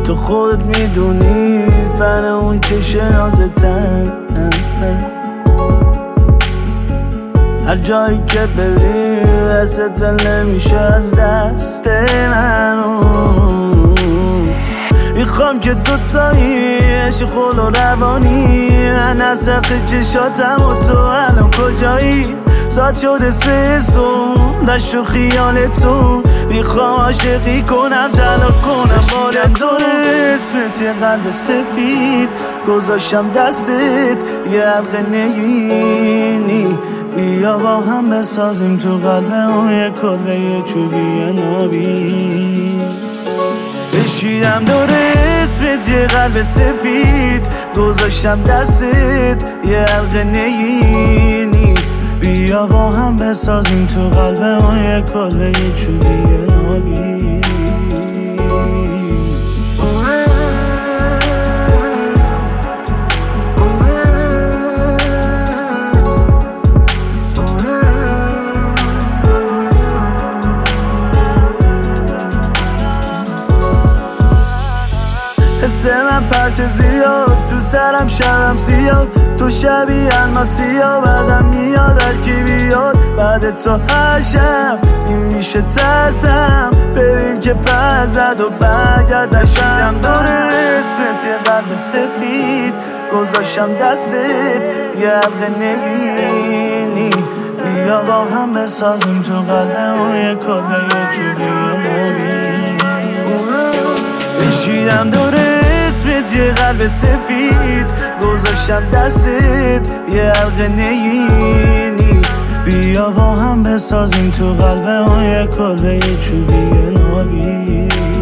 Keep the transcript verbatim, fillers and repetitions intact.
تو خودت میدونی فن اون که شنازتم. هر جایی که بری دستت دل نمیشه از دست منو. میخوام که دوتایی عشق خود و روانی من از سخت چشاتم و تو الان کجایی؟ ساعت شده سه صبح دشت و خیال تو. میخوام عاشقی کنم طلا کنم بارم تو. اسمت یه قلب سفید گذاشتم دستت یه حلقه نگینی. بیا با هم بسازیم تو قلب اون یه کلبه یه چوبی یه نابی. بشیدم دور اسمت یه قلب سفید گذاشتم دستت یه حلقه نگینی. بیا با هم بسازیم تو قلب اون یه کلبه یه چوبی یه نابی. حس من پرت زیاد تو سرم شبم زیاد. تو شبیه الماسی ها بعدم میاد هر کی بیاد. بعد تو هر شب این میشه ترسم ببین که پرزد و برگرد. داشتم دور اسمت یه قلب سفید گذاشتم دستت یه حلقه نگینی. بیا با هم بسازیم تو قلب اون یه کلبه یه چوبی یه نابی. بشیدم دور اسمت یه قلب سفید گذاشتم دستت یه حلقه نگینی. بیا با هم بسازیم تو قلب اون یه کلبه یه چوبی یه نابی.